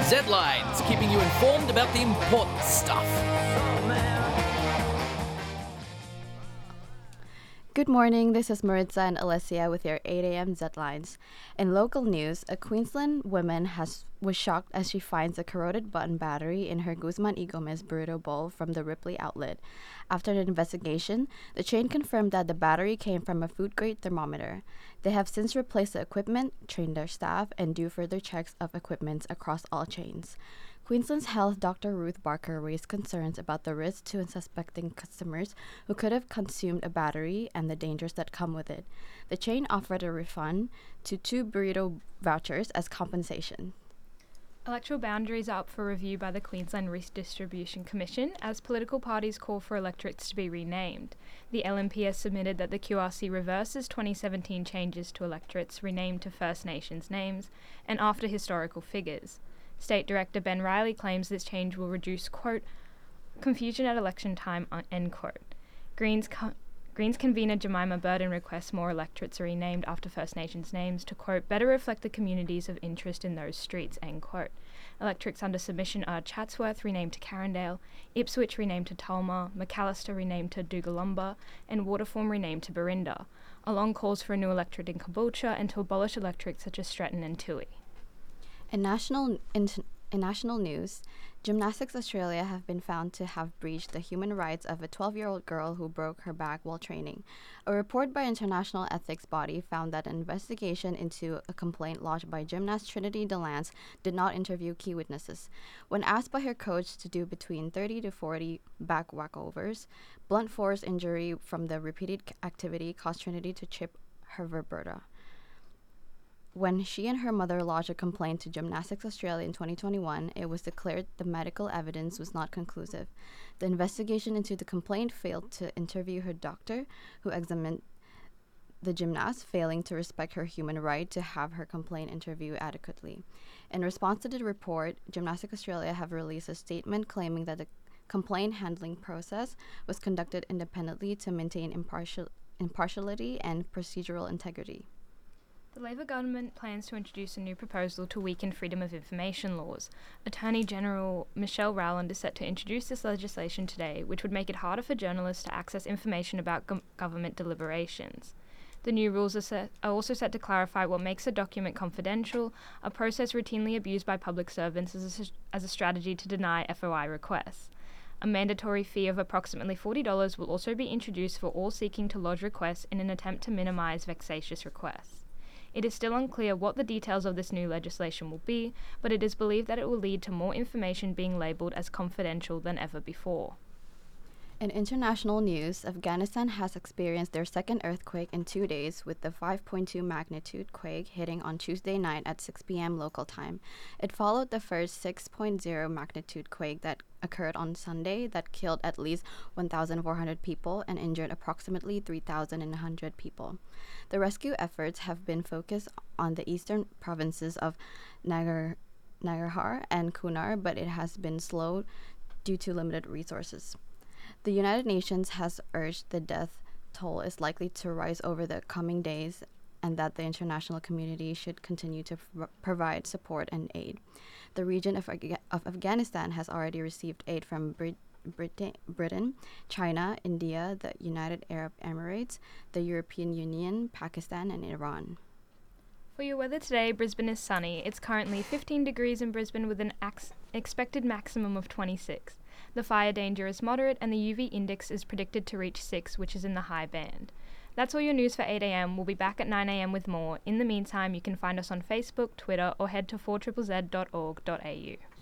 Z-Lines, keeping you informed about the important stuff. Good morning, this is Maritza and Alessia with your 8 a.m. Z-Lines. In local news, a Queensland woman was shocked as she finds a corroded button battery in her Guzman y Gomez burrito bowl from the Ripley outlet. After an investigation, the chain confirmed that the battery came from a food-grade thermometer. They have since replaced the equipment, trained their staff, and do further checks of equipment across all chains. Queensland's Health Dr. Ruth Barker raised concerns about the risk to unsuspecting customers who could have consumed a battery and the dangers that come with it. The chain offered a refund to 2 burrito vouchers as compensation. Electoral boundaries are up for review by the Queensland Redistribution Commission as political parties call for electorates to be renamed. The LNP has submitted that the QRC reverses 2017 changes to electorates renamed to First Nations names and after historical figures. State Director Ben Riley claims this change will reduce, quote, confusion at election time, end quote. Greens convener Jemima Burden requests more electorates are renamed after First Nations names to, quote, better reflect the communities of interest in those streets, end quote. Electorates under submission are Chatsworth renamed to Carindale, Ipswich renamed to Tulma, Macalester renamed to Doogalumba, and Waterform renamed to Barinda, along calls for a new electorate in Caboolture and to abolish electorates such as Stretton and Toohey. In national news, Gymnastics Australia have been found to have breached the human rights of a 12-year-old girl who broke her back while training. A report by international ethics body found that an investigation into a complaint lodged by gymnast Trinity DeLance did not interview key witnesses. When asked by her coach to do between 30 to 40 back walkovers, blunt force injury from the repeated activity caused Trinity to chip her vertebra. When she and her mother lodged a complaint to Gymnastics Australia in 2021, it was declared the medical evidence was not conclusive. The investigation into the complaint failed to interview her doctor, who examined the gymnast, failing to respect her human right to have her complaint interviewed adequately. In response to the report, Gymnastics Australia have released a statement claiming that the complaint handling process was conducted independently to maintain impartiality and procedural integrity. The Labor government plans to introduce a new proposal to weaken freedom of information laws. Attorney General Michelle Rowland is set to introduce this legislation today, which would make it harder for journalists to access information about government deliberations. The new rules are also set to clarify what makes a document confidential, a process routinely abused by public servants as a strategy to deny FOI requests. A mandatory fee of approximately $40 will also be introduced for all seeking to lodge requests in an attempt to minimize vexatious requests. It is still unclear what the details of this new legislation will be, but it is believed that it will lead to more information being labelled as confidential than ever before. In international news, Afghanistan has experienced their second earthquake in 2 days, with the 5.2 magnitude quake hitting on Tuesday night at 6 p.m. local time. It followed the first 6.0 magnitude quake that occurred on Sunday that killed at least 1,400 people and injured approximately 3,100 people. The rescue efforts have been focused on the eastern provinces of Nangarhar and Kunar, but it has been slowed due to limited resources. The United Nations has urged the death toll is likely to rise over the coming days and that the international community should continue to provide support and aid. The region of Afghanistan has already received aid from Britain, China, India, the United Arab Emirates, the European Union, Pakistan, and Iran. For your weather today, Brisbane is sunny. It's currently 15 degrees in Brisbane with an expected maximum of 26. The fire danger is moderate and the UV index is predicted to reach 6, which is in the high band. That's all your news for 8 a.m. We'll be back at 9 a.m. with more. In the meantime, you can find us on Facebook, Twitter, or head to 4ZZZ.org.au.